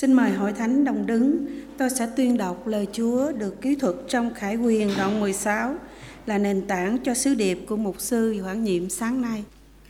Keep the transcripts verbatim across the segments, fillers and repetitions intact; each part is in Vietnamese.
Xin mời hội thánh đồng đứng. Tôi sẽ tuyên đọc lời Chúa được ký thuật trong Khải Huyền đoạn mười sáu, là nền tảng cho sứ điệp của mục sư Hoản Nhiệm sáng nay.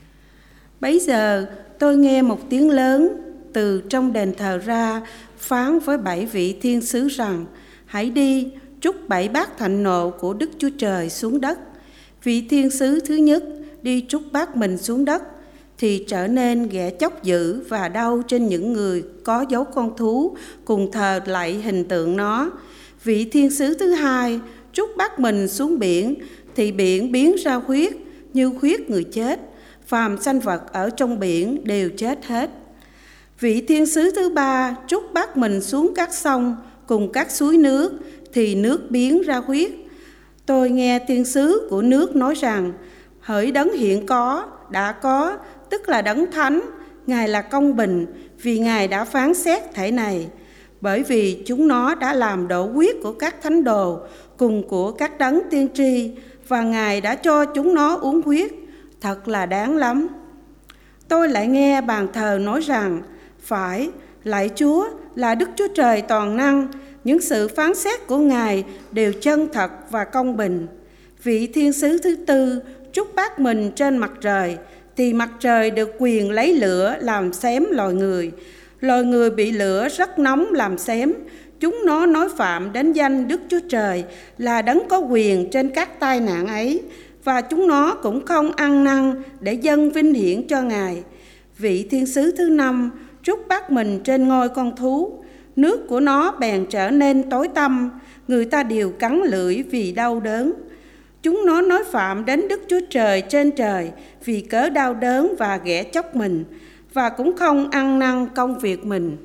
Bấy giờ tôi nghe một tiếng lớn từ trong đền thờ ra, phán với bảy vị thiên sứ rằng: hãy đi, trút bảy bát thạnh nộ của Đức Chúa Trời xuống đất. Vị thiên sứ thứ nhất đi trút bát mình xuống đất, thì trở nên ghẻ chóc dữ và đau trên những người có dấu con thú cùng thờ lạy hình tượng nó. Vị thiên sứ thứ hai trút bát mình xuống biển, thì biển biến ra huyết như huyết người chết, phàm sanh vật ở trong biển đều chết hết. Vị thiên sứ thứ ba trút bát mình xuống các sông cùng các suối nước, thì nước biến ra huyết. Tôi nghe thiên sứ của nước nói rằng: hỡi đấng hiện có, đã có, tức là đấng thánh, Ngài là công bình, vì Ngài đã phán xét thể này. Bởi vì chúng nó đã làm đổ huyết của các thánh đồ cùng của các đấng tiên tri, và Ngài đã cho chúng nó uống huyết, thật là đáng lắm. Tôi lại nghe bàn thờ nói rằng: phải, lạy Chúa là Đức Chúa Trời toàn năng, những sự phán xét của Ngài đều chân thật và công bình. Vị thiên sứ thứ tư trút bát mình trên mặt trời, thì mặt trời được quyền lấy lửa làm xém loài người. Loài người bị lửa rất nóng làm xém. Chúng nó nói phạm đến danh Đức Chúa Trời là đấng có quyền trên các tai nạn ấy, và chúng nó cũng không ăn năn để dâng vinh hiển cho Ngài. Vị thiên sứ thứ năm trút bát mình trên ngôi con thú, nước của nó bèn trở nên tối tăm, người ta đều cắn lưỡi vì đau đớn. Chúng nó nói phạm đến Đức Chúa Trời trên trời vì cớ đau đớn và ghẻ chóc mình, và cũng không ăn năn công việc mình.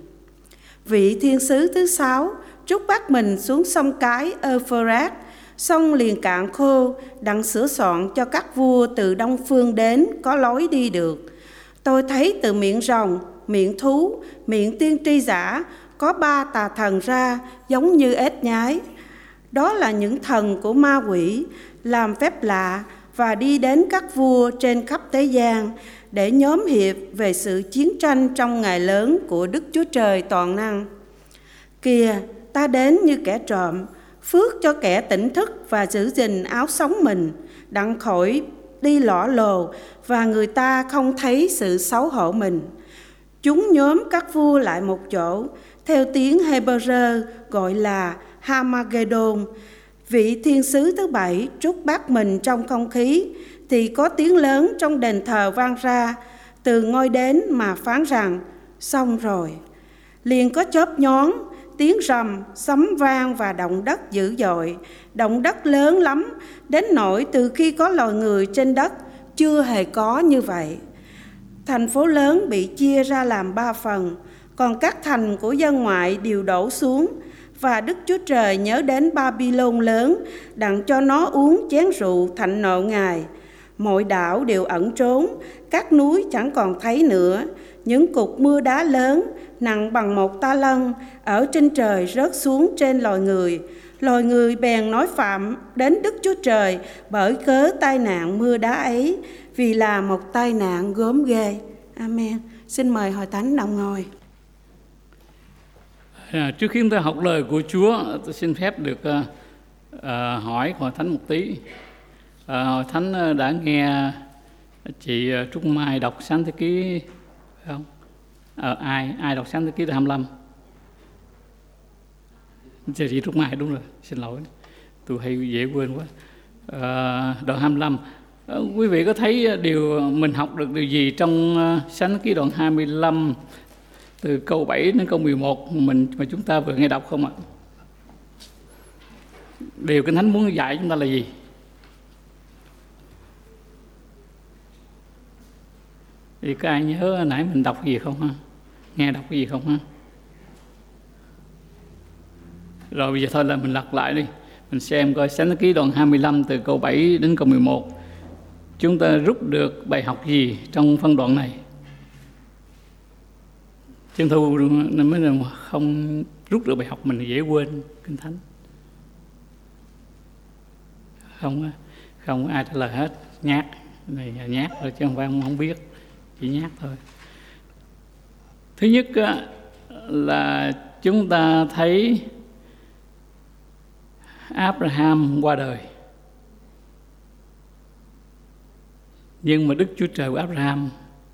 Vị thiên sứ thứ sáu trút bát mình xuống sông cái Euphrates, sông liền cạn khô, đặng sửa soạn cho các vua từ đông phương đến có lối đi được. Tôi thấy từ miệng rồng, miệng thú, miệng tiên tri giả có ba tà thần ra, giống như ếch nhái. Đó là những thần của ma quỷ, làm phép lạ và đi đến các vua trên khắp thế gian để nhóm hiệp về sự chiến tranh trong ngày lớn của Đức Chúa Trời toàn năng. Kìa, ta đến như kẻ trộm, phước cho kẻ tỉnh thức và giữ gìn áo sống mình, đặng khỏi đi lõ lồ và người ta không thấy sự xấu hổ mình. Chúng nhóm các vua lại một chỗ, theo tiếng Hebrew gọi là Hamagedon. Vị thiên sứ thứ bảy trút bát mình trong không khí, thì có tiếng lớn trong đền thờ vang ra từ ngôi đến mà phán rằng: xong rồi. Liền có chớp nhón, tiếng rầm, sấm vang và động đất dữ dội, động đất lớn lắm, đến nỗi từ khi có loài người trên đất chưa hề có như vậy. Thành phố lớn bị chia ra làm ba phần, còn các thành của dân ngoại đều đổ xuống. Và Đức Chúa Trời nhớ đến Babylon lớn, đặng cho nó uống chén rượu thạnh nộ Ngài. Mọi đảo đều ẩn trốn, các núi chẳng còn thấy nữa. Những cục mưa đá lớn, nặng bằng một ta lân, ở trên trời rớt xuống trên loài người. Loài người bèn nói phạm đến Đức Chúa Trời bởi cớ tai nạn mưa đá ấy, vì là một tai nạn gớm ghê. Amen. Xin mời hội thánh đồng ngồi. À, trước khi chúng ta học lời của Chúa, tôi xin phép được uh, uh, hỏi hội thánh một tí. Uh, hội thánh đã nghe chị Trúc Mai đọc Sáng Thế Ký phải không? Uh, ai ai đọc Sáng Thế Ký hai mươi lăm? Chị Trúc Mai, đúng rồi, xin lỗi, tôi hay dễ quên quá. Uh, đoạn hai mươi lăm. Uh, quý vị có thấy điều mình học được điều gì trong uh, Sáng Thế Ký đoạn hai mươi lăm? Từ câu bảy đến câu mười một mình mà chúng ta vừa nghe đọc không ạ? Điều Kinh Thánh muốn dạy chúng ta là gì? Thì có ai nhớ nãy mình đọc gì không ha? Nghe đọc cái gì không ha? Rồi bây giờ thôi là mình lật lại đi. Mình xem coi Sáng Thế Ký đoạn hai mươi lăm từ câu bảy đến câu mười một. Chúng ta rút được bài học gì trong phân đoạn này? Chân thu nên mới là không rút được bài học mình dễ quên Kinh Thánh. Không không ai trả lời hết, nhát này nhát rồi chứ không phải không, không biết, chỉ nhát thôi. Thứ nhất là chúng ta thấy Abraham qua đời. Nhưng mà Đức Chúa Trời của Abraham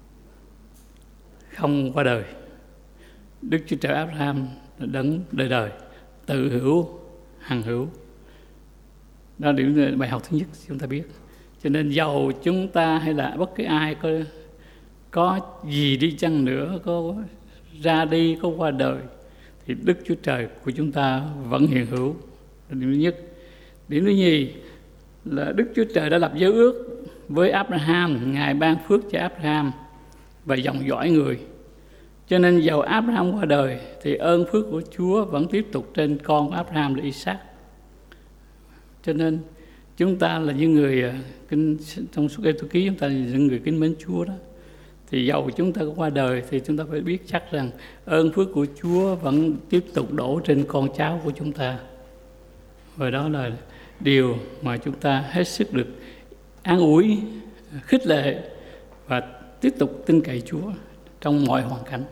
không qua đời. Đức Chúa Trời Abraham là đấng đời đời, tự hữu, hằng hữu. Đó là điểm bài học thứ nhất chúng ta biết. Cho nên dầu chúng ta hay là bất cứ ai có có gì đi chăng nữa, có ra đi, có qua đời, thì Đức Chúa Trời của chúng ta vẫn hiện hữu. Đó là điểm thứ nhất. Điểm thứ nhì là Đức Chúa Trời đã lập giao ước với Abraham, Ngài ban phước cho Abraham và dòng dõi người. Cho nên dầu Abraham qua đời thì ơn phước của Chúa vẫn tiếp tục trên con của Abraham là Isaac. Cho nên chúng ta là những người kinh, trong suốt Ê-tô ký chúng ta là những người kính mến Chúa đó. Thì dầu chúng ta có qua đời thì chúng ta phải biết chắc rằng ơn phước của Chúa vẫn tiếp tục đổ trên con cháu của chúng ta. Và đó là điều mà chúng ta hết sức được an ủi, khích lệ và tiếp tục tin cậy Chúa trong mọi hoàn cảnh.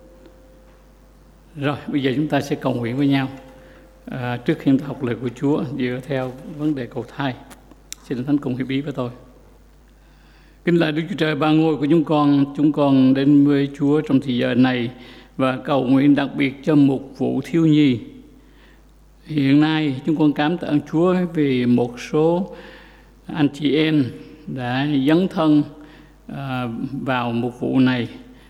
Rồi, bây giờ chúng ta sẽ cầu nguyện với nhau. À, trước khi chúng ta học lời của Chúa dựa theo vấn đề cầu thai, xin Thánh cùng hiệp ý với tôi. Kính lạy Đức Chúa Trời ba ngôi của chúng con, chúng con đến với Chúa trong thời giờ này và cầu nguyện đặc biệt cho một vụ thiếu nhi. Hiện nay chúng con cảm tạ Chúa vì một số anh chị em đã dấn thân à, vào một vụ này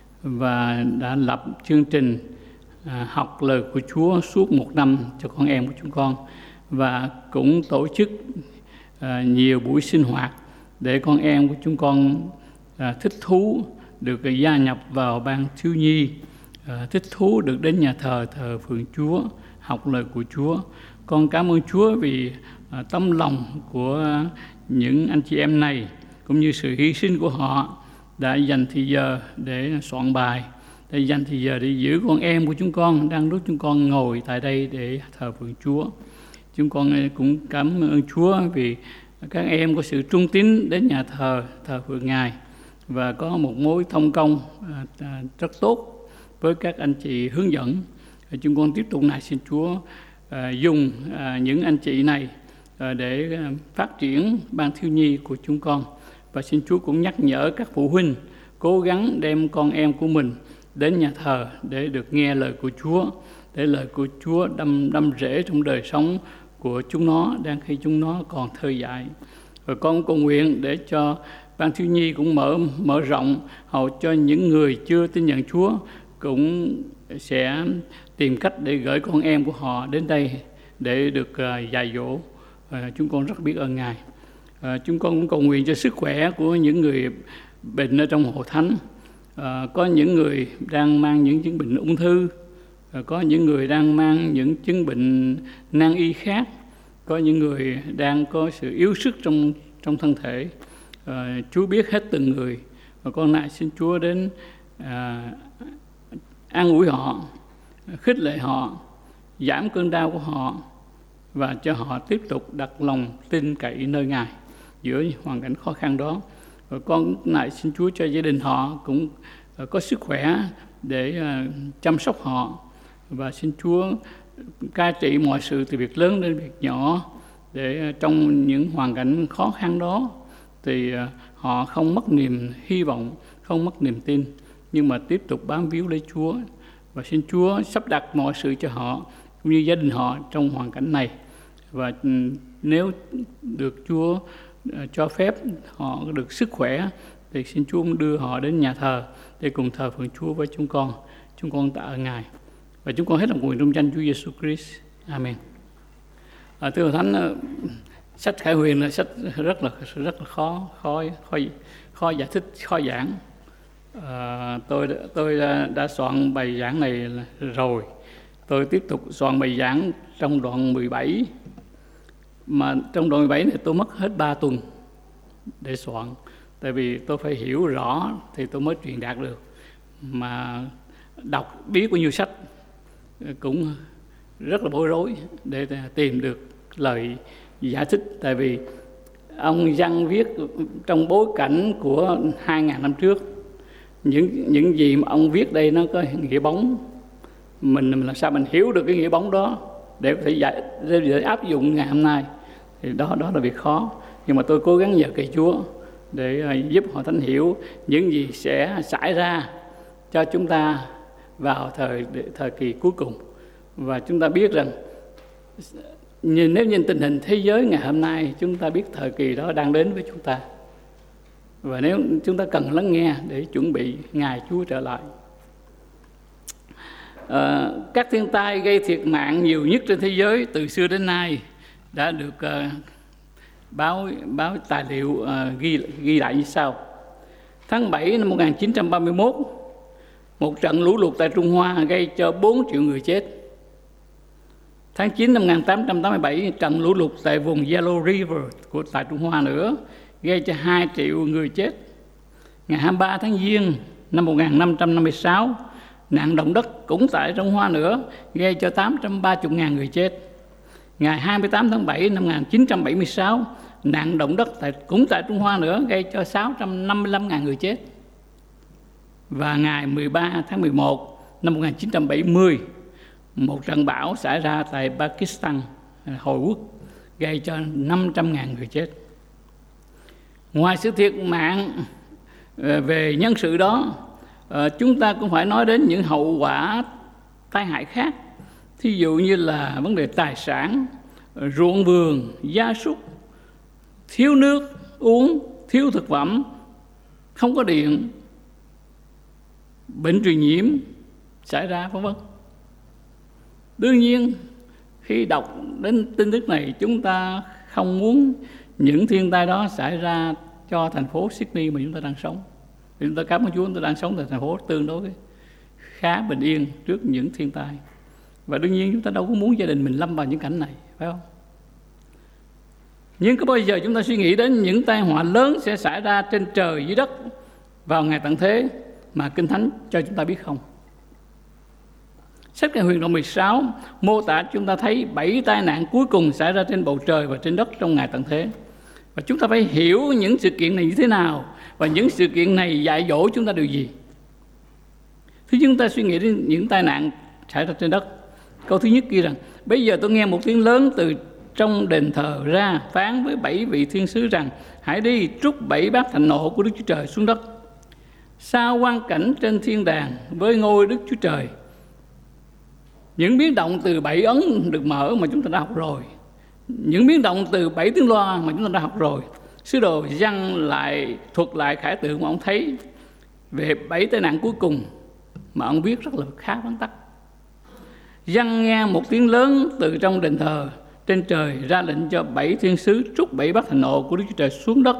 và đã lập chương trình à, học lời của Chúa suốt một năm cho con em của chúng con, và cũng tổ chức à, nhiều buổi sinh hoạt để con em của chúng con à, thích thú được gia nhập vào ban thiếu nhi, à, thích thú được đến nhà thờ thờ phượng Chúa, học lời của Chúa. Con cảm ơn Chúa vì à, tấm lòng của những anh chị em này cũng như sự hy sinh của họ đã dành thời giờ để soạn bài, để dành thời giờ để giữ con em của chúng con đang lúc chúng con ngồi tại đây để thờ phượng Chúa. Chúng con cũng cảm ơn Chúa vì các em có sự trung tín đến nhà thờ thờ phượng Ngài và có một mối thông công à, rất tốt với các anh chị hướng dẫn. Chúng con tiếp tục này xin Chúa à, dùng à, những anh chị này à, để à, phát triển ban thiếu nhi của chúng con, và xin Chúa cũng nhắc nhở các phụ huynh cố gắng đem con em của mình đến nhà thờ để được nghe lời của Chúa, để lời của Chúa đâm đâm rễ trong đời sống của chúng nó đang khi chúng nó còn thơ dại. Và con cầu nguyện để cho ban thiếu nhi cũng mở mở rộng, hầu cho những người chưa tin nhận Chúa cũng sẽ tìm cách để gửi con em của họ đến đây để được uh, dạy dỗ. Uh, chúng con rất biết ơn Ngài. Uh, chúng con cũng cầu nguyện cho sức khỏe của những người bệnh ở trong hội thánh. Uh, có những người đang mang những chứng bệnh ung thư, uh, có những người đang mang những chứng bệnh nan y khác, có những người đang có sự yếu sức trong trong thân thể. Uh, Chúa biết hết từng người, và con lại xin Chúa đến uh, an ủi họ, khích lệ họ, giảm cơn đau của họ và cho họ tiếp tục đặt lòng tin cậy nơi Ngài giữa hoàn cảnh khó khăn đó. Và con lại xin Chúa cho gia đình họ cũng có sức khỏe để chăm sóc họ, và xin Chúa cai trị mọi sự từ việc lớn đến việc nhỏ, để trong những hoàn cảnh khó khăn đó thì họ không mất niềm hy vọng, không mất niềm tin, nhưng mà tiếp tục bám víu lấy Chúa. Và xin Chúa sắp đặt mọi sự cho họ cũng như gia đình họ trong hoàn cảnh này. Và nếu được Chúa cho phép họ được sức khỏe thì xin Chúa đưa họ đến nhà thờ để cùng thờ phượng Chúa với chúng con. Chúng con tạ ơn Ngài và chúng con hết lòng nguyện trong danh Chúa Giêsu Christ. Amen. À, thưa Thánh, sách Khải Huyền là sách rất là rất là khó khó khó khó giải thích, khó giảng. À, tôi tôi đã, đã soạn bài giảng này rồi. Tôi tiếp tục soạn bài giảng trong đoạn mười bảy, mà trong đoạn mười bảy này tôi mất hết ba tuần để soạn, tại vì tôi phải hiểu rõ thì tôi mới truyền đạt được. Mà đọc biết bao nhiêu sách cũng rất là bối rối để tìm được lời giải thích, tại vì ông Giăng viết trong bối cảnh của hai ngàn năm trước. Những những gì mà ông viết đây nó có nghĩa bóng, mình, mình làm sao mình hiểu được cái nghĩa bóng đó để có thể giải, để áp dụng ngày hôm nay. Thì đó đó là việc khó, nhưng mà tôi cố gắng nhờ cậy Chúa để giúp Hội Thánh hiểu những gì sẽ xảy ra cho chúng ta vào thời thời kỳ cuối cùng. Và chúng ta biết rằng nhìn, nếu nhìn tình hình thế giới ngày hôm nay, chúng ta biết thời kỳ đó đang đến với chúng ta. Và nếu chúng ta cần lắng nghe để chuẩn bị ngày Chúa trở lại. À, các thiên tai gây thiệt mạng nhiều nhất trên thế giới từ xưa đến nay đã được uh, báo báo tài liệu uh, ghi ghi lại như sau. Tháng bảy năm một nghìn chín trăm ba mươi mốt, một trận lũ lụt tại Trung Hoa gây cho bốn triệu người chết. Tháng chín năm một nghìn tám trăm tám mươi bảy, trận lũ lụt tại vùng Yellow River của tại Trung Hoa nữa gây cho hai triệu người chết. Ngày hai mươi ba tháng Giêng năm một nghìn năm trăm năm mươi sáu, nạn động đất cũng tại Trung Hoa nữa gây cho tám trăm ba mươi nghìn người chết. Ngày hai mươi tám tháng bảy năm một nghìn chín trăm bảy mươi sáu, nạn động đất tại, cũng tại Trung Hoa nữa gây cho sáu trăm năm mươi lăm nghìn người chết. Và ngày mười ba tháng mười một năm một nghìn chín trăm bảy mươi, một trận bão xảy ra tại Pakistan, Hồi Quốc, gây cho năm trăm nghìn người chết. Ngoài sự thiệt mạng về nhân sự đó, chúng ta cũng phải nói đến những hậu quả tai hại khác. Thí dụ như là vấn đề tài sản, ruộng vườn, gia súc, thiếu nước uống, thiếu thực phẩm, không có điện, bệnh truyền nhiễm xảy ra, vân vân. Đương nhiên, khi đọc đến tin tức này, chúng ta không muốn những thiên tai đó xảy ra cho thành phố Sydney mà chúng ta đang sống. Chúng ta cảm ơn Chúa, chúng ta đang sống tại thành phố tương đối khá bình yên trước những thiên tai. Và đương nhiên chúng ta đâu có muốn gia đình mình lâm vào những cảnh này, phải không? Nhưng có bao giờ chúng ta suy nghĩ đến những tai họa lớn sẽ xảy ra trên trời dưới đất vào ngày tận thế mà Kinh Thánh cho chúng ta biết không? Sách Khải Huyền đoạn mười sáu mô tả chúng ta thấy bảy tai nạn cuối cùng xảy ra trên bầu trời và trên đất trong ngày tận thế. Và chúng ta phải hiểu những sự kiện này như thế nào, và những sự kiện này dạy dỗ chúng ta điều gì. Thứ chúng ta suy nghĩ đến những tai nạn xảy ra trên đất. Câu thứ nhất ghi rằng: bây giờ tôi nghe một tiếng lớn từ trong đền thờ ra, phán với bảy vị thiên sứ rằng: hãy đi trút bảy bát thạnh nộ của Đức Chúa Trời xuống đất. Sao quang cảnh trên thiên đàng với ngôi Đức Chúa Trời. Những biến động từ bảy ấn được mở mà chúng ta đã học rồi. Những biến động từ bảy tiếng loa mà chúng ta đã học rồi. Sứ đồ Giăng lại thuật lại khải tượng mà ông thấy về bảy tai nạn cuối cùng mà ông viết rất là khá vắn tắt. Giăng nghe một tiếng lớn từ trong đền thờ trên trời ra lệnh cho bảy thiên sứ trút bảy bát thạnh nộ của Đức Chúa Trời xuống đất.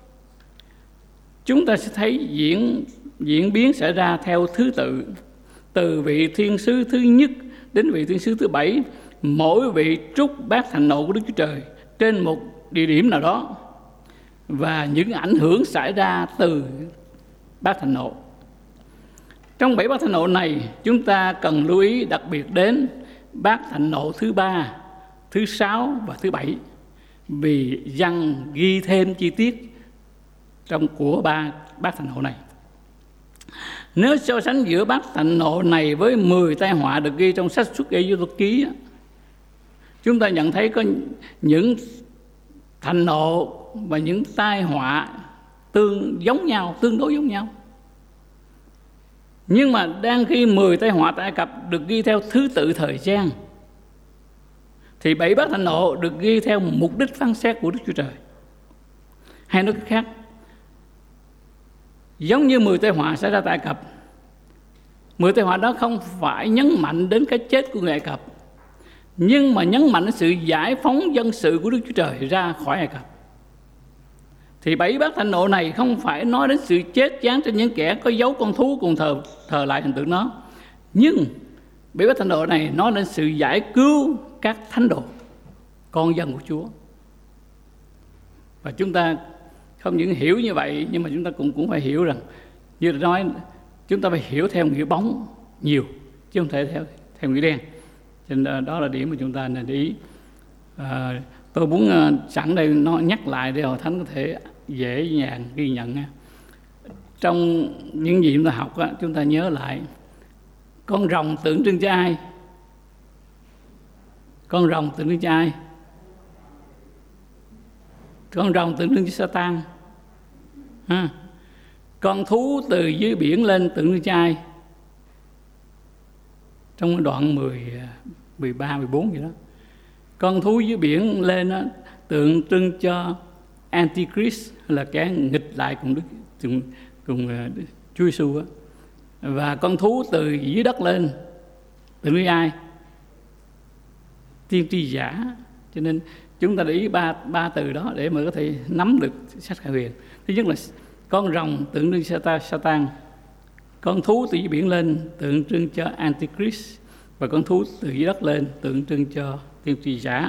Chúng ta sẽ thấy diễn, diễn biến xảy ra theo thứ tự, từ vị thiên sứ thứ nhất đến vị thiên sứ thứ bảy, mỗi vị trút bát thạnh nộ của Đức Chúa Trời trên một địa điểm nào đó, và những ảnh hưởng xảy ra từ bát thạnh nộ. Trong bảy bát thạnh nộ này, chúng ta cần lưu ý đặc biệt đến bát thạnh nộ thứ ba, thứ sáu và thứ bảy, vì Giăng ghi thêm chi tiết trong của ba bát thạnh nộ này. Nếu so sánh giữa bát thạnh nộ này với mười tai họa được ghi trong sách Xuất Ê-giô-tô ký, chúng ta nhận thấy có những thạnh nộ và những tai họa tương giống nhau, tương đối giống nhau. Nhưng mà đang khi mười tai họa tại Ai Cập được ghi theo thứ tự thời gian, thì bảy bát thạnh nộ được ghi theo mục đích phán xét của Đức Chúa Trời. Hay nói cách khác, giống như mười tai họa xảy ra tại Ai Cập, mười tai họa đó không phải nhấn mạnh đến cái chết của người Ai Cập, nhưng mà nhấn mạnh đến sự giải phóng dân sự của Đức Chúa Trời ra khỏi Ai Cập. Thì bảy bát thạnh nộ này không phải nói đến sự chết chán trên những kẻ có dấu con thú cùng thờ, thờ lại hình tượng nó, nhưng bảy bát thạnh nộ này nói đến sự giải cứu các thánh đồ, con dân của Chúa. Và chúng ta không những hiểu như vậy, nhưng mà chúng ta cũng cũng phải hiểu rằng, như đã nói, chúng ta phải hiểu theo nghĩa bóng nhiều, chứ không thể theo theo nghĩa đen. Cho nên đó là điểm mà chúng ta nên để ý. À, tôi muốn uh, sẵn đây nó nhắc lại để Hội Thánh có thể dễ dàng ghi nhận. Trong những gì chúng ta học á, chúng ta nhớ lại Con rồng tượng trưng cho ai? Con rồng tượng trưng cho ai? Con rồng tượng trưng cho Sa-tan. À, con thú từ dưới biển lên tượng trưng cho ai? Trong đoạn mười, mười ba, mười bốn vậy đó. Con thú dưới biển lên đó, tượng trưng cho Antichrist, là kẻ nghịch lại cùng Đức cùng, cùng uh, Chúa Giêsu á. Và con thú từ dưới đất lên tượng trưng ai? Tiên tri giả. Cho nên chúng ta để ý ba ba từ đó để mà có thể nắm được sách Khải Huyền. Thứ nhất là con rồng tượng trưng cho Sa-tan, con thú từ dưới biển lên tượng trưng cho Antichrist, và con thú từ dưới đất lên tượng trưng cho tiên tri giả.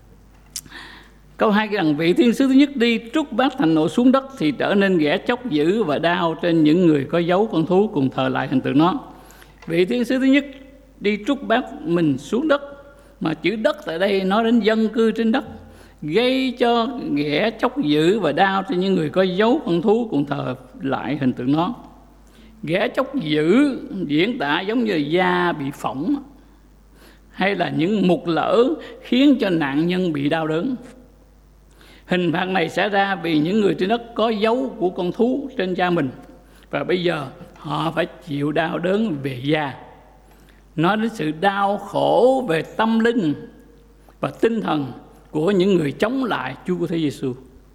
Câu hai rằng vị thiên sứ thứ nhất đi trút bát thành nộ xuống đất thì trở nên ghẻ chóc dữ và đau trên những người có dấu con thú cùng thờ lại hình tượng nó. Vị thiên sứ thứ nhất đi trút bát mình xuống đất, mà chữ đất tại đây nói đến dân cư trên đất, gây cho ghẻ chóc dữ và đau trên những người có dấu con thú cùng thờ lại hình tượng nó. Ghẻ chóc dữ diễn tả giống như là da bị phỏng, hay là những mục lở khiến cho nạn nhân bị đau đớn. Hình phạt này xảy ra vì những người trên đất có dấu của con thú trên da mình, và bây giờ họ phải chịu đau đớn về da. Nói đến sự đau khổ về tâm linh và tinh thần của những người chống lại Chúa của Thế Giêsu.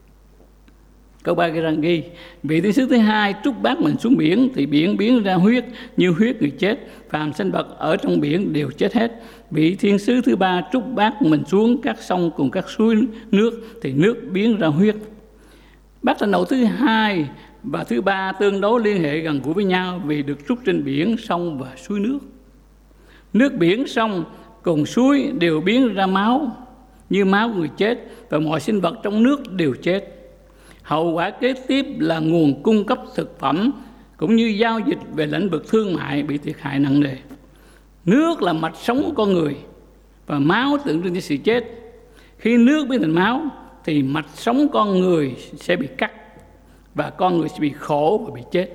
Câu ba ghi vị thiên sứ thứ hai trút bát mình xuống biển thì biển biến ra huyết như huyết người chết, phàm sinh vật ở trong biển đều chết hết. Vị thiên sứ thứ ba trút bát mình xuống các sông cùng các suối nước thì nước biến ra huyết. Bát thành nộ thứ hai và thứ ba tương đối liên hệ gần gũi với nhau vì được trút trên biển, sông và suối nước. Nước biển, sông cùng suối đều biến ra máu như máu người chết, và mọi sinh vật trong nước đều chết. Hậu quả kế tiếp là nguồn cung cấp thực phẩm cũng như giao dịch về lĩnh vực thương mại bị thiệt hại nặng nề. Nước là mạch sống của con người, và máu tượng trưng cho sự chết. Khi nước biến thành máu thì mạch sống con người sẽ bị cắt, và con người sẽ bị khổ và bị chết.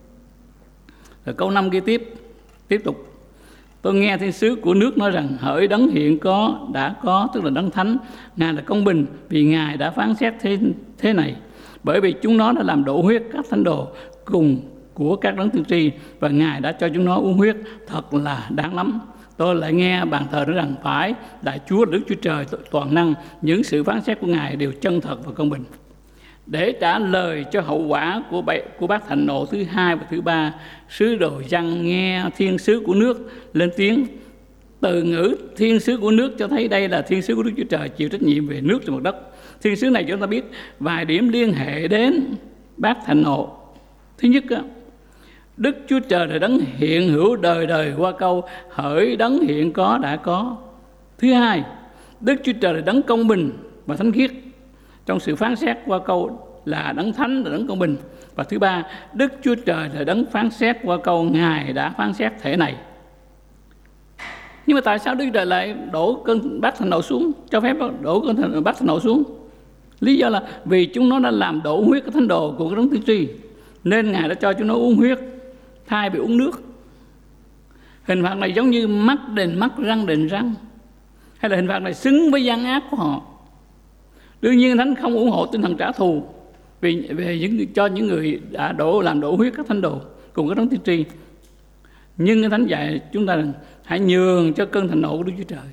Rồi câu năm kế tiếp tiếp tục. Tôi nghe thiên sứ của nước nói rằng hỡi đấng hiện có đã có, tức là đấng thánh, Ngài là công bình vì Ngài đã phán xét thế, thế này. Bởi vì chúng nó đã làm đổ huyết các thánh đồ cùng của các đấng tiên tri, và Ngài đã cho chúng nó uống huyết, thật là đáng lắm. Tôi lại nghe bàn thờ nói rằng phải, Đại Chúa Đức Chúa Trời toàn năng, những sự phán xét của Ngài đều chân thật và công bình. Để trả lời cho hậu quả của, bảy, của bát thạnh nộ thứ hai và thứ ba, sứ đồ Giăng nghe thiên sứ của nước lên tiếng. Từ ngữ thiên sứ của nước cho thấy đây là thiên sứ của Đức Chúa Trời chịu trách nhiệm về nước trên mặt đất. Thiên sứ này cho chúng ta biết vài điểm liên hệ đến bát thạnh nộ. Thứ nhất, Đức Chúa Trời là đấng hiện hữu đời đời qua câu hỡi đấng hiện có đã có. Thứ hai, Đức Chúa Trời là đấng công bình và thánh khiết trong sự phán xét qua câu là đấng thánh là đấng công bình. Và thứ ba, Đức Chúa Trời là đấng phán xét qua câu Ngài đã phán xét thể này. Nhưng mà tại sao Đức Chúa Trời lại đổ cơn bát thạnh nộ xuống, cho phép đổ cơn bát thạnh nộ xuống? Lý do là vì chúng nó đã làm đổ huyết các thánh đồ của các đấng tiên tri, nên Ngài đã cho chúng nó uống huyết thay vì uống nước. Hình phạt này giống như mắt đền mắt, răng đền răng, hay là hình phạt này xứng với gian ác của họ. Đương nhiên Thánh không ủng hộ tinh thần trả thù vì về những cho những người đã đổ làm đổ huyết các thánh đồ cùng các đấng tiên tri. Nhưng Thánh dạy chúng ta rằng hãy nhường cho cơn thịnh nộ của Đức Chúa Trời.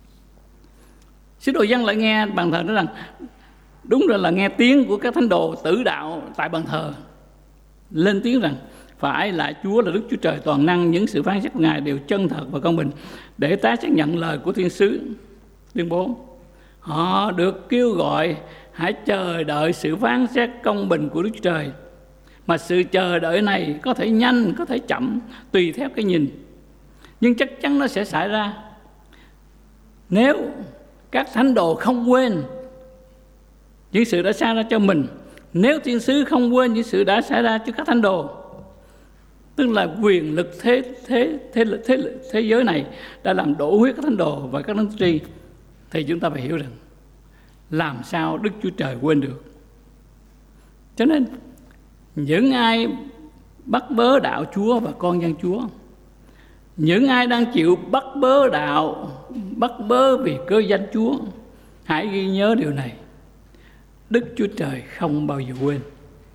Sứ đồ Giăng lại nghe bàn thờ nói rằng đúng rồi, là nghe tiếng của các thánh đồ tử đạo tại bàn thờ lên tiếng rằng phải là Chúa là Đức Chúa Trời toàn năng, những sự phán xét của Ngài đều chân thật và công bình, để tái xác nhận lời của thiên sứ tuyên bố. Họ được kêu gọi hãy chờ đợi sự phán xét công bình của Đức Chúa Trời, mà sự chờ đợi này có thể nhanh, có thể chậm, tùy theo cái nhìn, nhưng chắc chắn nó sẽ xảy ra. Nếu các thánh đồ không quên những sự đã xảy ra cho mình, nếu thiên sứ không quên những sự đã xảy ra cho các thánh đồ, tức là quyền lực thế thế thế thế thế giới này đã làm đổ huyết các thánh đồ và các đấng tiên tri, thì chúng ta phải hiểu rằng làm sao Đức Chúa Trời quên được. Cho nên những ai bắt bớ đạo Chúa và con dân Chúa Những ai đang chịu bắt bớ đạo, bắt bớ vì cớ danh Chúa, hãy ghi nhớ điều này: Đức Chúa Trời không bao giờ quên.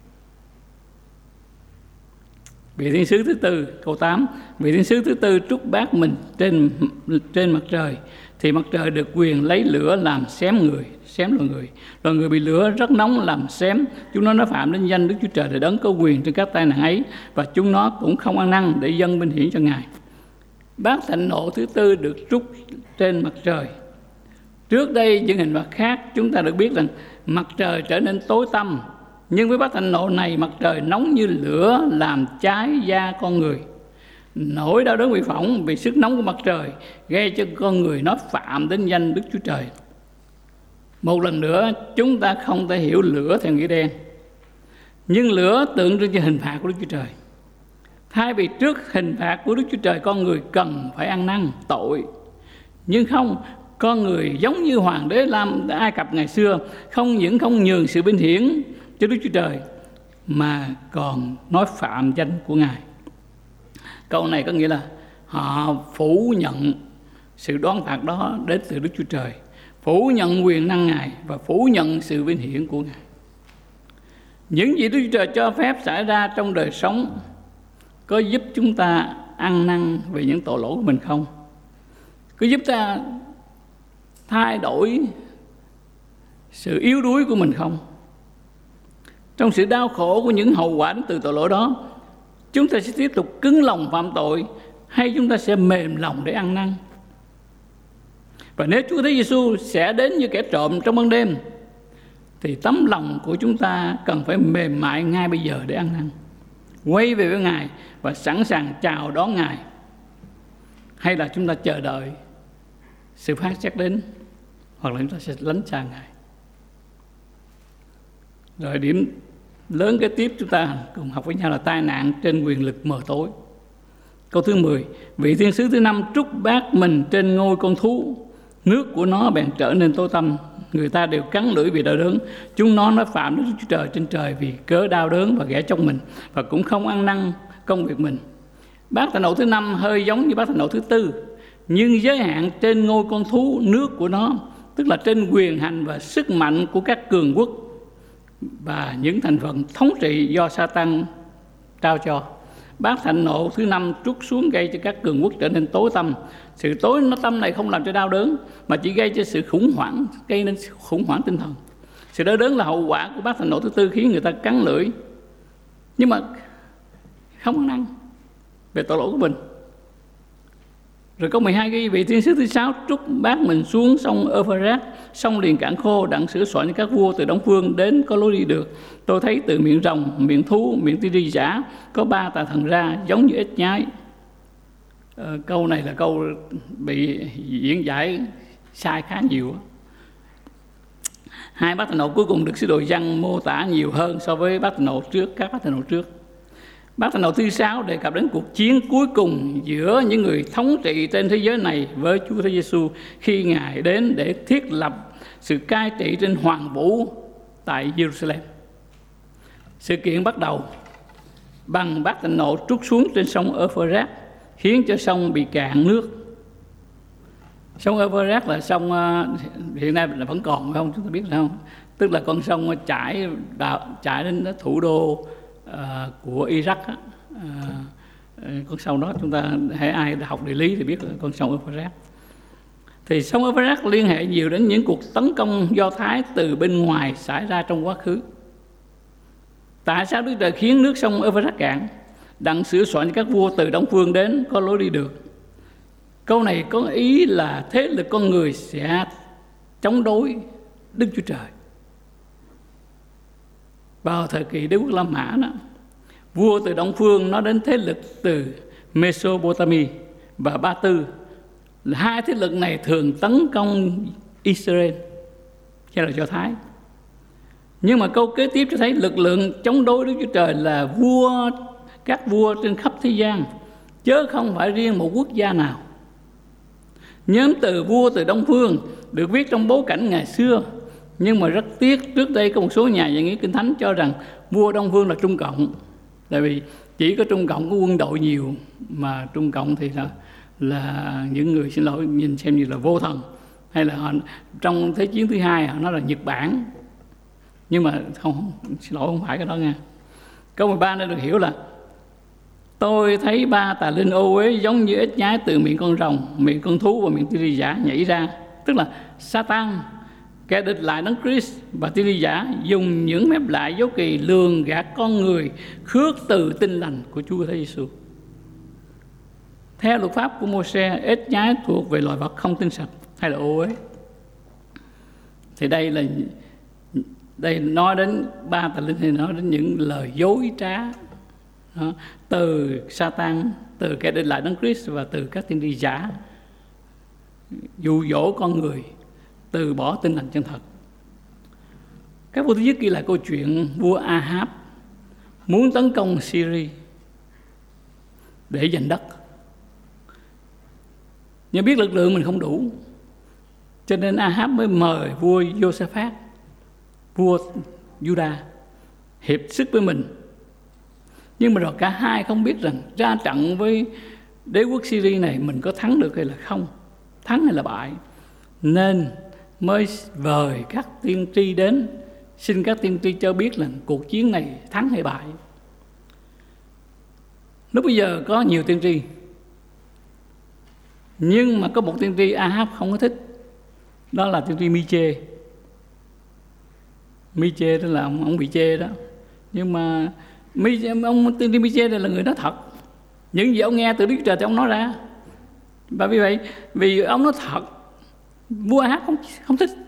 Vị thiên sứ thứ tư, câu tám, vị thiên sứ thứ tư trút bát mình trên trên mặt trời, thì mặt trời được quyền lấy lửa làm xém người, xém loài người. Loài người bị lửa rất nóng làm xém. Chúng nó nó phạm đến danh Đức Chúa Trời để đấng có quyền trên các tai nạn ấy, và chúng nó cũng không ăn năn để dâng bên hiển cho Ngài. Bát thạnh nộ thứ tư được trút trên mặt trời. Trước đây những hình phạt khác chúng ta được biết rằng mặt trời trở nên tối tăm, nhưng với bát thạnh nộ này, mặt trời nóng như lửa làm cháy da con người. Nỗi đau đớn bị phỏng vì sức nóng của mặt trời gây cho con người nó phạm đến danh Đức Chúa Trời. Một lần nữa, chúng ta không thể hiểu lửa theo nghĩa đen, nhưng lửa tượng trưng cho hình phạt của Đức Chúa Trời. Thay vì trước hình phạt của Đức Chúa Trời, con người cần phải ăn năn tội, nhưng không, con người giống như hoàng đế Lam Ai Cập ngày xưa, không những không nhường sự vinh hiển cho Đức Chúa Trời mà còn nói phạm danh của Ngài. Câu này có nghĩa là họ phủ nhận sự đoán phạt đó đến từ Đức Chúa Trời, phủ nhận quyền năng Ngài và phủ nhận sự vinh hiển của Ngài. Những gì Đức Chúa Trời cho phép xảy ra trong đời sống có giúp chúng ta ăn năn về những tội lỗi của mình không? Có giúp ta thay đổi sự yếu đuối của mình không? Trong sự đau khổ của những hậu quả từ tội lỗi đó, chúng ta sẽ tiếp tục cứng lòng phạm tội, hay chúng ta sẽ mềm lòng để ăn năn? Và nếu Chúa Thấy Giêsu sẽ đến như kẻ trộm trong ban đêm, thì tấm lòng của chúng ta cần phải mềm mại ngay bây giờ để ăn năn, quay về với Ngài và sẵn sàng chào đón Ngài. Hay là chúng ta chờ đợi sự phán xét đến, hoặc là chúng ta sẽ lánh xa Ngài. Rồi điểm lớn kế tiếp chúng ta cùng học với nhau là tai nạn trên quyền lực mờ tối. Câu thứ mười, vị thiên sứ thứ năm trút bát mình trên ngôi con thú, nước của nó bèn trở nên tối tăm. Người ta đều cắn lưỡi vì đau đớn. Chúng nó nói phạm Đức Chúa Trời trên trời vì cớ đau đớn và ghẻ trong mình, và cũng không ăn năn công việc mình. Bát thạnh nộ thứ năm hơi giống như bát thạnh nộ thứ tư, nhưng giới hạn trên ngôi con thú, nước của nó, tức là trên quyền hành và sức mạnh của các cường quốc và những thành phần thống trị do Sa-tan trao cho. Bát thạnh nộ thứ năm trút xuống gây cho các cường quốc trở nên tối tăm. Sự tối nó tâm này không làm cho đau đớn, mà chỉ gây cho sự khủng hoảng, gây nên khủng hoảng tinh thần. Sự đau đớn là hậu quả của bát thạnh nộ thứ tư, khiến người ta cắn lưỡi, nhưng mà không ăn năn về tội lỗi của mình. Rồi câu mười hai ghi vị thiên sứ thứ sáu trút bát mình xuống sông Euphrates, sông liền cạn khô, đặng sửa soạn cho các vua từ đông phương đến có lối đi được. Tôi thấy từ miệng rồng, miệng thú, miệng ti ri giả có ba tà thần ra, giống như ếch nhái. Ờ, câu này là câu bị diễn giải sai khá nhiều. Hai bát thạnh nộ cuối cùng được sứ đồ Giăng mô tả nhiều hơn so với bát thạnh nộ trước, các bát thạnh nộ trước. Bát thạnh nộ thứ sáu đề cập đến cuộc chiến cuối cùng giữa những người thống trị trên thế giới này với Chúa Thế Giêsu khi Ngài đến để thiết lập sự cai trị trên hoàng vũ tại Jerusalem. Sự kiện bắt đầu bằng bát thạnh nộ trút xuống trên sông Euphrates, khiến cho sông bị cạn nước. Sông Euphrates là sông hiện nay là vẫn còn không? Chúng ta biết không? Tức là con sông chảy chảy đến thủ đô Uh, của Iraq. Uh, con sông đó chúng ta hãy ai đã học địa lý thì biết là con sông Euphrates. Thì sông Euphrates liên hệ nhiều đến những cuộc tấn công Do Thái từ bên ngoài xảy ra trong quá khứ. Tại sao Đức Trời khiến nước sông Euphrates cạn, đặng sửa soạn cho các vua từ đông phương đến có lối đi được? Câu này có ý là thế lực con người sẽ chống đối Đức Chúa Trời. Vào thời kỳ đế quốc La Mã đó, vua từ đông phương nó đến thế lực từ Mesopotamia và Ba Tư. Hai thế lực này thường tấn công Israel, hay là Do Thái. Nhưng mà câu kế tiếp cho thấy lực lượng chống đối Đức Chúa Trời là vua, các vua trên khắp thế gian, chứ không phải riêng một quốc gia nào. Nhóm từ vua từ đông phương được viết trong bối cảnh ngày xưa, nhưng mà rất tiếc trước đây có một số nhà giải nghĩa Kinh Thánh cho rằng vua đông phương là Trung Cộng, tại vì Chỉ có Trung Cộng có quân đội nhiều, mà Trung Cộng thì là là những người, xin lỗi, nhìn xem như là vô thần, hay là họ, trong Thế chiến thứ hai họ nói là Nhật Bản, nhưng mà không, xin lỗi, không phải cái đó nha. Câu mười ba nên được hiểu là tôi thấy ba tà linh ô uế giống như ếch nhái từ miệng con rồng, miệng con thú và miệng tiên tri giả nhảy ra. Tức là Satan, kẻ địch lại Đấng Christ và tiên tri giả dùng những phép lạ dấu kỳ lường gạt con người khước từ tin lành của Chúa Thế Giêsu. Theo luật pháp của Mô-se, ếch nhái thuộc về loài vật không tinh sạch hay là ô uế. Thì đây là đây nói đến ba tà linh, thì nói đến những lời dối trá đó, từ Satan, từ kẻ địch lại Đấng Christ và từ các tiên tri giả, dụ dỗ con người từ bỏ tin lành chân thật. Các vua thứ nhất ghi lại câu chuyện vua Ahab muốn tấn công Syria để giành đất, nhưng biết lực lượng mình không đủ, cho nên Ahab mới mời vua Josaphat, vua Juda, hiệp sức với mình. Nhưng mà rồi cả hai không biết rằng ra trận với đế quốc Syria này mình có thắng được hay là không, thắng hay là bại, nên mới vời các tiên tri đến, xin các tiên tri cho biết là cuộc chiến này thắng hay bại. Lúc bây giờ có nhiều tiên tri, nhưng mà có một tiên tri Ahab không có thích, đó là tiên tri Mi-chê. Mi-chê đó là ông, ông bị chê đó, nhưng mà ông tiên tri Mi-chê này là người nói thật, những gì ông nghe từ Đức Chúa Trời thì ông nói ra. Và vì vậy, vì ông nói thật, vua Ahab không, không thích,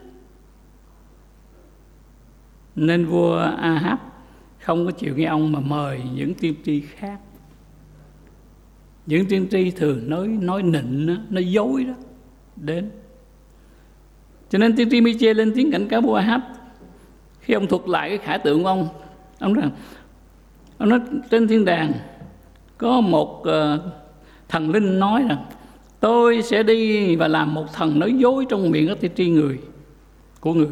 nên vua Ahab không có chịu nghe ông mà mời những tiên tri khác. Những tiên tri thường nói nói nịnh đó, nói dối đó đến. Cho nên tiên tri Mi-chê lên tiếng cảnh cáo vua Ahab. Khi ông thuật lại cái khải tượng của ông, ông rằng, ông nói trên thiên đàng có một uh, thần linh nói rằng tôi sẽ đi và làm một thần nói dối trong miệng các tiên tri người của người.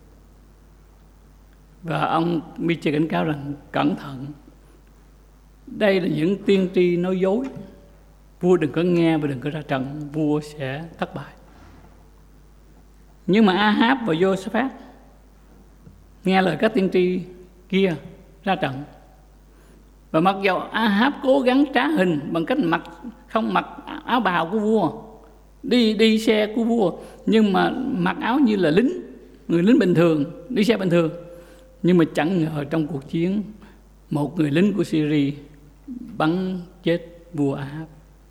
Và ông Mi-chê cảnh cáo rằng cẩn thận, đây là những tiên tri nói dối, vua đừng có nghe và đừng có ra trận, vua sẽ thất bại. Nhưng mà Ahab và Josaphat nghe lời các tiên tri kia ra trận. Và mặc dầu Ahab cố gắng trá hình bằng cách mặc không mặc áo bào của vua, đi đi xe của vua, nhưng mà mặc áo như là lính, người lính bình thường, đi xe bình thường. Nhưng mà chẳng ngờ trong cuộc chiến, một người lính của Syria bắn chết vua Ahab.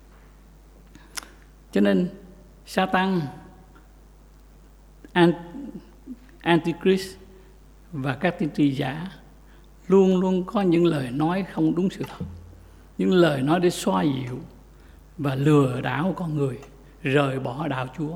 Cho nên Satan, Antichrist và các tiên tri giả luôn luôn có những lời nói không đúng sự thật, những lời nói để xoa dịu và lừa đảo con người rời bỏ đạo Chúa.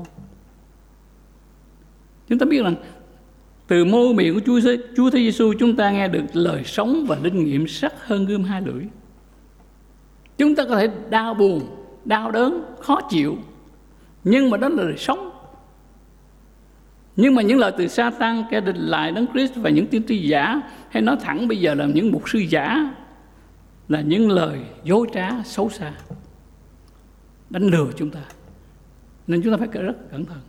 Chúng ta biết rằng từ môi miệng của Chúa, Chúa Thế Giêsu chúng ta nghe được lời sống và linh nghiệm sắc hơn gươm hai lưỡi. Chúng ta có thể đau buồn, đau đớn, khó chịu, nhưng mà đó là lời sống. Nhưng mà những lời từ Satan, kẻ địch lại Đấng Christ và những tiên tri giả, hay nói thẳng bây giờ là những mục sư giả, là những lời dối trá xấu xa, đánh lừa chúng ta. Nên chúng ta phải rất cẩn thận.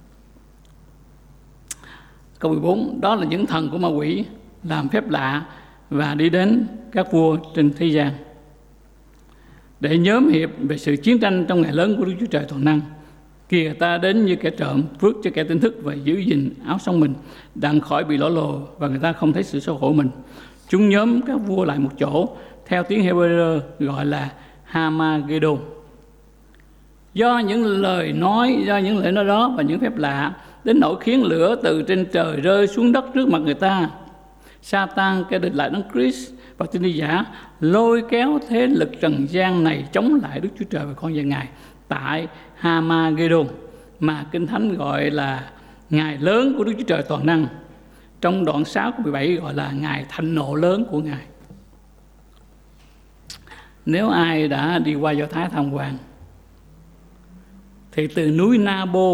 Câu mười bốn, đó là những thần của ma quỷ làm phép lạ và đi đến các vua trên thế gian để nhóm hiệp về sự chiến tranh trong ngày lớn của Đức Chúa Trời toàn năng. Kìa ta đến như kẻ trộm, phước cho kẻ tỉnh thức và giữ gìn áo sống mình, đặng khỏi bị lỗ lộ và người ta không thấy sự xấu hổ mình. Chúng nhóm các vua lại một chỗ, theo tiếng Hebrew gọi là Hamagedon. Do những lời nói, do những lời nói đó và những phép lạ, đến nỗi khiến lửa từ trên trời rơi xuống đất trước mặt người ta, Satan, kẻ địch lại Đấng Christ và tiên tri giả, lôi kéo thế lực trần gian này chống lại Đức Chúa Trời và con dân Ngài tại Hamagedon, mà Kinh Thánh gọi là ngày lớn của Đức Chúa Trời toàn năng. Trong đoạn sáu của mười bảy gọi là ngày thạnh nộ lớn của Ngài. Nếu ai đã đi qua Do Thái tham quan, thì từ núi Nabo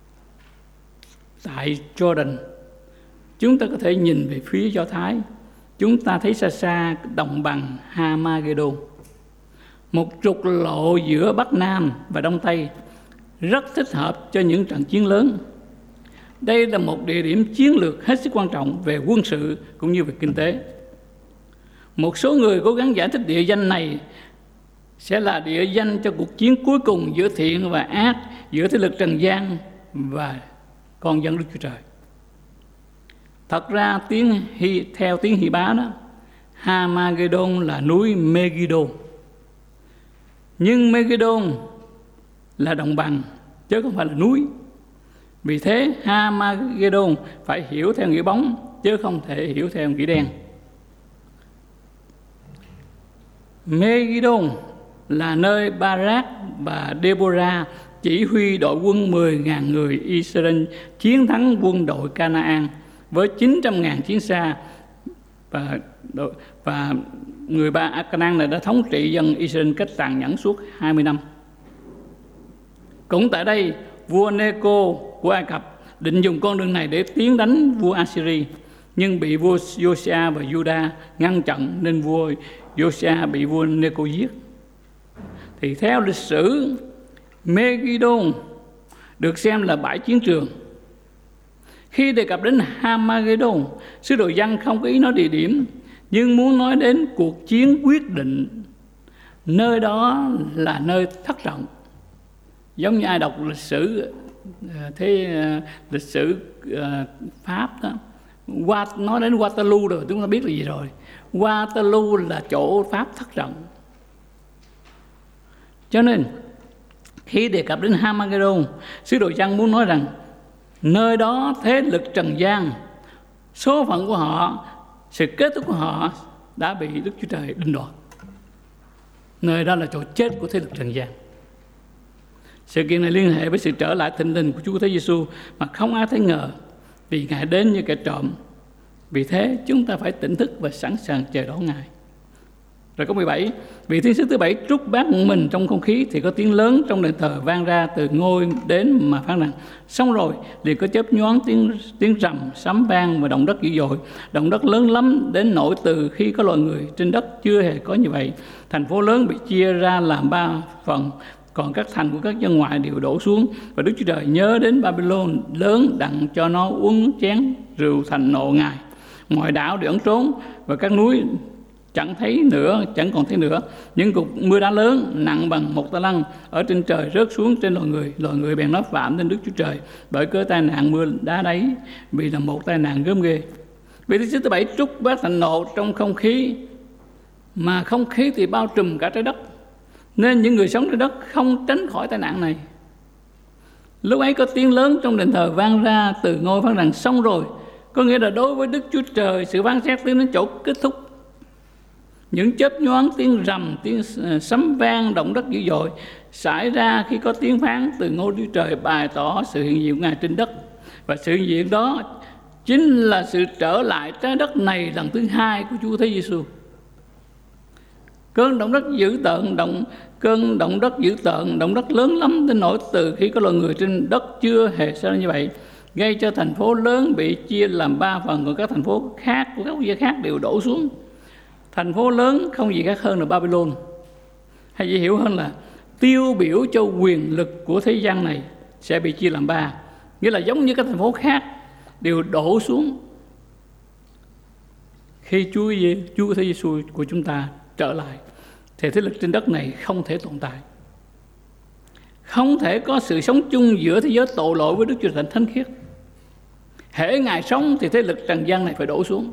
tại Jordan, chúng ta có thể nhìn về phía Do Thái chúng ta thấy xa xa đồng bằng Hamagedon, một trục lộ giữa Bắc Nam và Đông Tây, rất thích hợp cho những trận chiến lớn. Đây là một địa điểm chiến lược hết sức quan trọng về quân sự cũng như về kinh tế. Một số người cố gắng giải thích địa danh này sẽ là địa danh cho cuộc chiến cuối cùng giữa thiện và ác, giữa thế lực trần gian và con dân Đức Chúa Trời. Thật ra tiếng theo tiếng Hy Bá đó, Hamagedon là núi Megiddo. Nhưng Megiddo là đồng bằng chứ không phải là núi. Vì thế Hamagedon phải hiểu theo nghĩa bóng chứ không thể hiểu theo nghĩa đen. Megiddo là nơi Barak và Deborah chỉ huy đội quân mười nghìn người Israel chiến thắng quân đội Canaan với chín trăm nghìn chiến xa, và, và người ba Canaan này đã thống trị dân Israel cách tàn nhẫn suốt hai mươi năm. Cũng tại đây, vua Neco của Ai Cập định dùng con đường này để tiến đánh vua Assyria, nhưng bị vua Josiah và Judah ngăn chặn nên vua Josiah bị vua Neco giết. Thì theo lịch sử, Megiddo được xem là bãi chiến trường. Khi đề cập đến Hamagedon, sứ đồ Giăng không có ý nói địa điểm, nhưng muốn nói đến cuộc chiến quyết định. Nơi đó là nơi thất trận. Giống như ai đọc lịch sử thế lịch sử Pháp đó, qua nói đến Waterloo rồi chúng ta biết là gì rồi. Waterloo là chỗ Pháp thất trận. Cho nên khi đề cập đến Hamagedon, sứ đồ Giăng muốn nói rằng nơi đó thế lực trần gian, số phận của họ, sự kết thúc của họ đã bị Đức Chúa Trời định đoạt. Nơi đó là chỗ chết của thế lực trần gian. Sự kiện này liên hệ với sự trở lại thình lình của Chúa Thế Giêsu mà không ai thấy ngờ, vì Ngài đến như kẻ trộm. Vì thế chúng ta phải tỉnh thức và sẵn sàng chờ đón Ngài. Rồi câu mười bảy, vị thiên sứ thứ bảy trút bát mình trong không khí, thì có tiếng lớn trong đền thờ vang ra từ ngôi đến mà phán rằng: xong rồi. Liền có chớp nhoáng, tiếng tiếng rầm, sấm vang và động đất dữ dội. Động đất lớn lắm đến nỗi từ khi có loài người trên đất chưa hề có như vậy. Thành phố lớn bị chia ra làm ba phần, còn các thành của các dân ngoại đều đổ xuống. Và Đức Chúa Trời nhớ đến Babylon lớn, đặng cho nó uống chén rượu thành nộ Ngài. Mọi đảo đều ẩn trốn và các núi chẳng thấy nữa, chẳng còn thấy nữa. Những cục mưa đá lớn nặng bằng một ta lăng ở trên trời rớt xuống trên loài người. Loài người bèn nói phạm lên Đức Chúa Trời bởi cớ tai nạn mưa đá đấy, vì là một tai nạn gớm ghê. Vị thiên sứ thứ bảy trút bát thạnh nộ trong không khí, mà không khí thì bao trùm cả trái đất, nên những người sống trên đất không tránh khỏi tai nạn này. Lúc ấy có tiếng lớn trong đền thờ vang ra từ ngôi phán rằng: xong rồi. Có nghĩa là đối với Đức Chúa Trời, sự phán xét tiến đến chỗ kết thúc. Những chớp nhoáng, tiếng rầm, tiếng sấm vang, động đất dữ dội xảy ra khi có tiếng phán từ ngôi Đức Trời bày tỏ sự hiện diện của Ngài trên đất. Và sự hiện diện đó chính là sự trở lại trái đất này lần thứ hai của Chúa Thế Giêsu. Cơn động đất dữ tợn, động cơn động đất dữ tợn, động đất lớn lắm đến nỗi từ khi có loài người trên đất chưa hề xảy ra như vậy, gây cho thành phố lớn bị chia làm ba phần, còn các thành phố khác của các quốc gia khác đều đổ xuống. Thành phố lớn không gì khác hơn là Babylon, hay dễ hiểu hơn là tiêu biểu cho quyền lực của thế gian này sẽ bị chia làm ba, nghĩa là giống như các thành phố khác đều đổ xuống khi Chúa Chúa Thế Giêsu của chúng ta trở lại. Thì thế lực trên đất này không thể tồn tại, không thể có sự sống chung giữa thế giới tội lỗi với Đức Chúa Trời thánh khiết. Hễ Ngài sống thì thế lực trần gian này phải đổ xuống.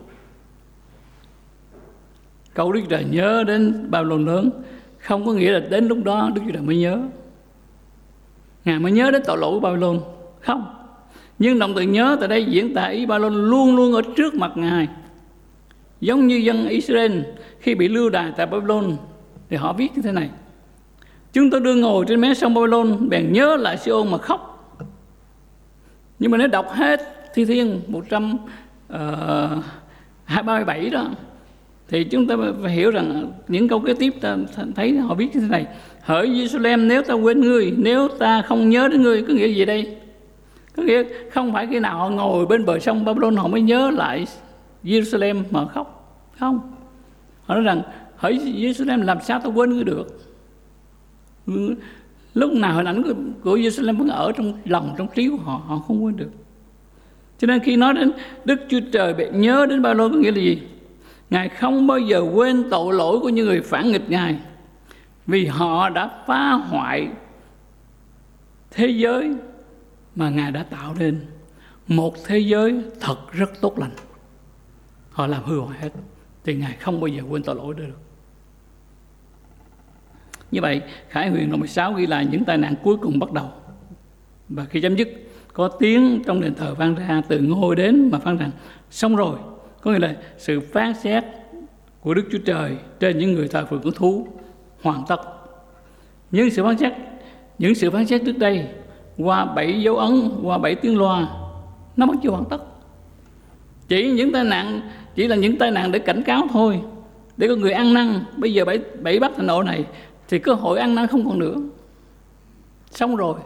Câu Đức Chúa Trời nhớ đến Babylon lớn không có nghĩa là đến lúc đó Đức Chúa Trời mới nhớ, Ngài mới nhớ đến tội lỗi của Babylon, không. Nhưng động từ nhớ tại đây diễn tả ý Babylon luôn luôn ở trước mặt Ngài. Giống như dân Israel khi bị lưu đày tại Babylon thì họ viết như thế này: chúng tôi đương ngồi trên mé sông Babylon, bèn nhớ lại Siôn mà khóc. Nhưng mà nếu đọc hết Thi Thiên một trăm ba mươi bảy đó, thì chúng ta phải hiểu rằng những câu kế tiếp ta thấy họ viết như thế này: hỡi Jerusalem, nếu ta quên ngươi, nếu ta không nhớ đến ngươi. Có nghĩa gì đây? Có nghĩa không phải khi nào họ ngồi bên bờ sông Babylon họ mới nhớ lại Jerusalem mà khóc, Không. Họ nói rằng hỡi Giê-ru-sa-lem, làm sao tôi quên ngươi được? Lúc nào hình ảnh của Giê-ru-sa-lem vẫn ở trong lòng, trong trí của họ, họ không quên được. Cho nên khi nói đến Đức Chúa Trời bị nhớ đến Ba-lô, có nghĩa là gì? Ngài không bao giờ quên tội lỗi của những người phản nghịch Ngài, vì họ đã phá hoại thế giới mà Ngài đã tạo nên, một thế giới thật rất tốt lành. Họ làm hư hoại hết, thì Ngài không bao giờ quên tội lỗi được. Như vậy, Khải Huyền đoạn mười sáu ghi lại những tai nạn cuối cùng bắt đầu. Và khi chấm dứt, có tiếng trong đền thờ vang ra từ ngôi đến mà phán rằng xong rồi. Có nghĩa là sự phán xét của Đức Chúa Trời trên những người thờ phượng của thú hoàn tất. Những sự phán xét, những sự phán xét trước đây qua bảy dấu ấn, qua bảy tiếng loa, nó vẫn chưa hoàn tất. Chỉ những tai nạn, chỉ là những tai nạn để cảnh cáo thôi, để có người ăn năn. Bây giờ bảy, bảy bắt thành ổ này thì cơ hội ăn năn không còn nữa. Xong rồi.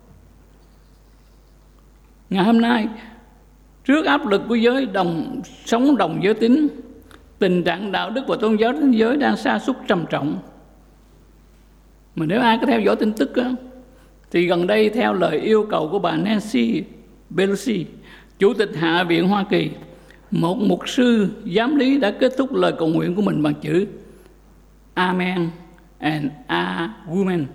Ngày hôm nay, trước áp lực của giới đồng sống đồng giới tính, tình trạng đạo đức và tôn giáo trên thế giới đang sa sút trầm trọng. Mà nếu ai có theo dõi tin tức á, thì gần đây theo lời yêu cầu của bà Nancy Pelosi, Chủ tịch Hạ viện Hoa Kỳ, một mục sư giám lý đã kết thúc lời cầu nguyện của mình bằng chữ Amen and a woman.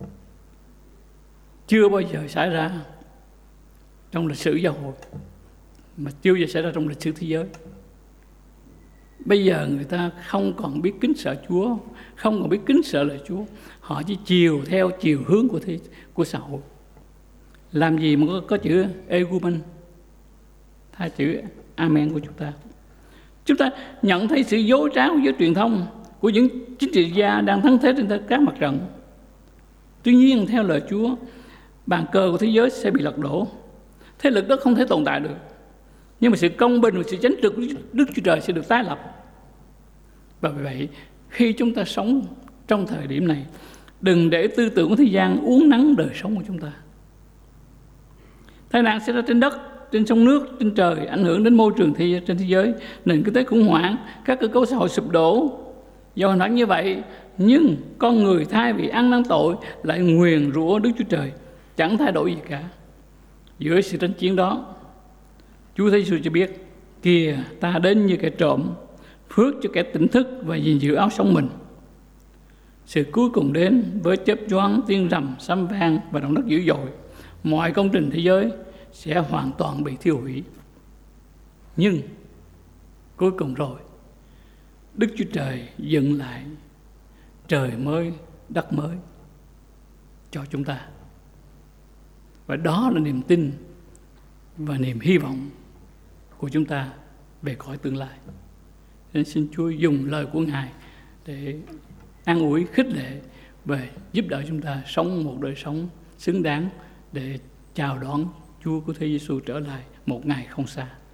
Chưa bao giờ xảy ra trong lịch sử giáo hội, mà chưa bao giờ xảy ra trong lịch sử thế giới. Bây giờ người ta không còn biết kính sợ Chúa, không còn biết kính sợ lời Chúa. Họ chỉ chiều theo chiều hướng của thế, của xã hội. Làm gì mà có, có chữ egumen thay chữ amen của chúng ta. Chúng ta nhận thấy sự dối trá của giới truyền thông, của những chính trị gia đang thắng thế trên các mặt trận. Tuy nhiên theo lời Chúa, bàn cờ của thế giới sẽ bị lật đổ. Thế lực đó không thể tồn tại được. Nhưng mà sự công bình và sự chánh trực của Đức Chúa Trời sẽ được tái lập. Và vì vậy, khi chúng ta sống trong thời điểm này, đừng để tư tưởng của thế gian uốn nắn đời sống của chúng ta. Tai nạn sẽ ra trên đất, trên sông nước, trên trời, ảnh hưởng đến môi trường thế, trên thế giới, nền kinh tế khủng hoảng, các cơ cấu xã hội sụp đổ. Do hình ảnh như vậy, nhưng con người thay vì ăn năn tội lại nguyền rủa Đức Chúa Trời, chẳng thay đổi gì cả. Giữa sự tranh chiến đó, Chúa Giêsu cho biết, kìa ta đến như kẻ trộm, phước cho kẻ tỉnh thức và gìn giữ áo sống mình. Sự cuối cùng đến với chớp nhoáng, tiếng rầm, sấm vang và động đất dữ dội. Mọi công trình thế giới sẽ hoàn toàn bị thiêu hủy. Nhưng cuối cùng rồi, Đức Chúa Trời dựng lại trời mới, đất mới cho chúng ta. Và đó là niềm tin và niềm hy vọng của chúng ta về cõi tương lai. Nên xin Chúa dùng lời của Ngài để an ủi, khích lệ và giúp đỡ chúng ta sống một đời sống xứng đáng để chào đón Chúa của Thế Giêsu trở lại một ngày không xa.